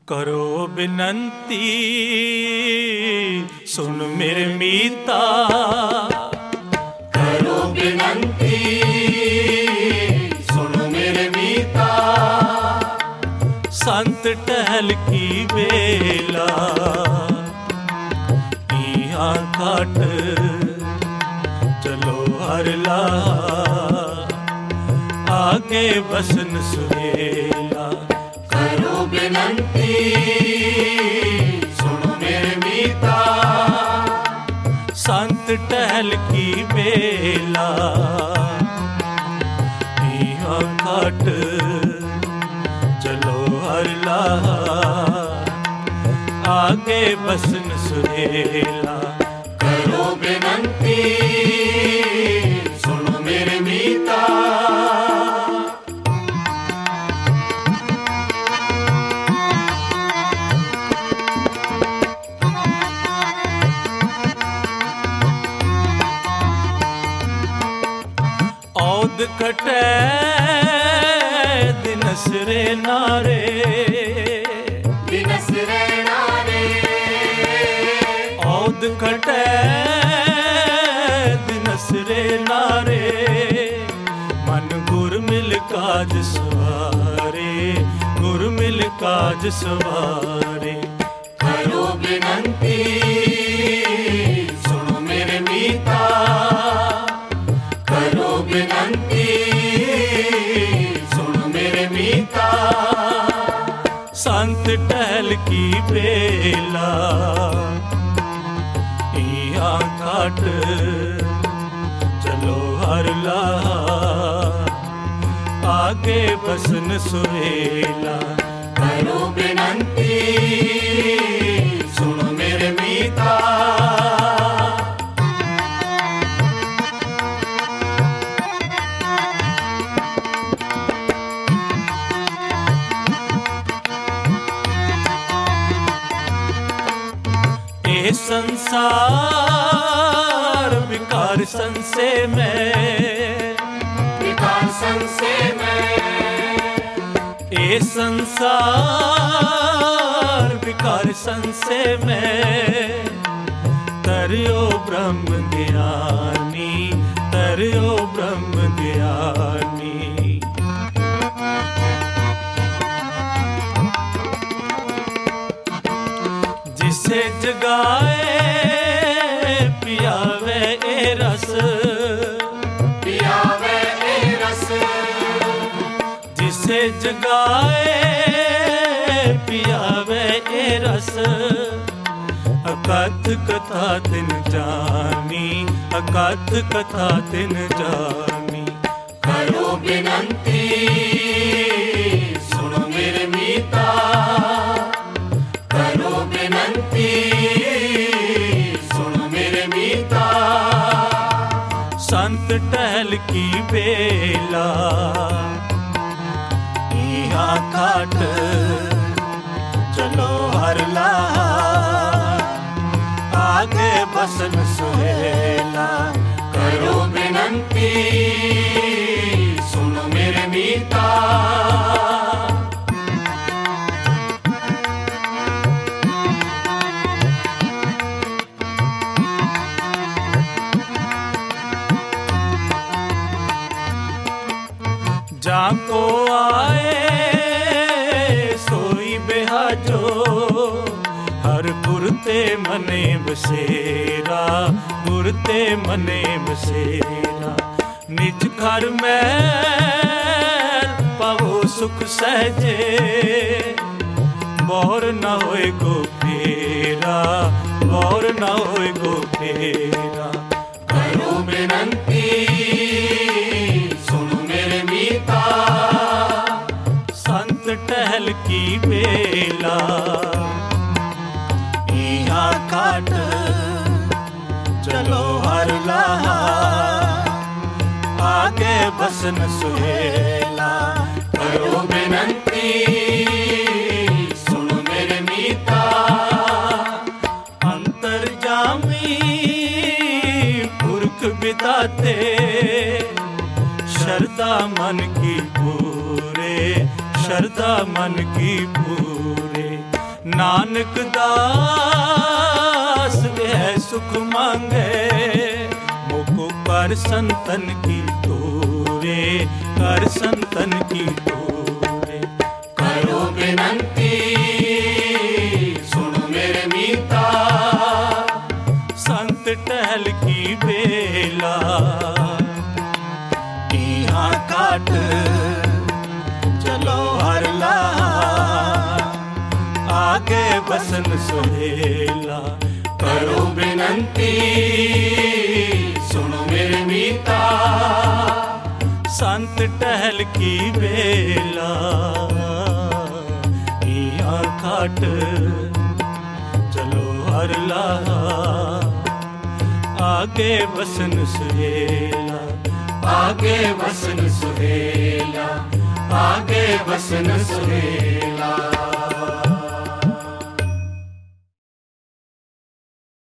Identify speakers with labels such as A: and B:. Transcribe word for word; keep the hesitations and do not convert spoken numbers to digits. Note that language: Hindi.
A: करो बिनंती सुन मेरे मीता,
B: करो बिनंती सुन मेरे मीता।
A: संत टहल की बेला इहाँ काट चलो हरला, आगे बसन सुहेला।
B: करो बिनंती सुन मेरे मीता,
A: संत टहल की बेला इहाँ काट चलो हरला, आगे बसन सुहेला।
B: करो बिनंती सुन मेरे मीता।
A: औद कटे दिनस रे नारे,
B: दिनस रे नारे।
A: औद कटे दिनस रे नारे, मन गुर मिल काज सवारे, गुर मिल काज सवारे।
B: करो बिनंती सुन मेरे मीता, करो बिनंती सुन मेरे मीता।
A: संत टहल की बेला इहाँ काट चलो हरला, आगे बसन सुहेला।
B: करो बिनंती सुन मेरे मीता।
A: ये संसार विकार संशय में,
B: विकार संशय में।
A: ये संसार विकार संशय में, तरियो ब्रह्म ज्ञानी, तरियो ब्रह्म ज्ञानी। जिसे जगाए पियावे ए रस,
B: पियावे ए रस।
A: जिसे जगाए पियावे ए रस, अकथ कथा तिन जानी, अकथ कथा तिन जानी।
B: करो बिनंती सुन मेरे मीता, करो बिनंती सुन मेरे मीता।
A: संत टहल की बेला इहाँ काट चलो हरला, आगे बसन सुहेला।
B: करो बिनंती सुन मेरे मीता।
A: जाको आए सोई बेहाजो, हर गुरते मने बसेरा, गुरते मने बसेरा। निज घर में पावो सुख सहजे, बोर न होए गो फेरा, बोर न होए गो फेरा।
B: करो बिनंती सुन मेरे मीता,
A: संत टहल की बेला इहाँ काट चलो हरला, आगे बसन सुहेला।
B: करो बिनंती सुन मेरे मीता।
A: अंतर्जामी पुरख बिताते, श्रद्धा मन की पूरे, श्रद्धा मन की पूरे। नानक दास है सुख मांगे, मोको कर संतन की तोरे, कर संतन की तोरे।
B: करो विनंती सुन मेरे मीता,
A: संत टहल की बेला यहाँ काट चलो हर ला, आगे बसन सुहेला।
B: करो विनंती सुन मेरे मीता,
A: संत टहल की बेला यहाँ काट चलो हर ला, आगे बसन सुहेला।
B: आगे बसन सुहेला, आगे बसन सुहेला।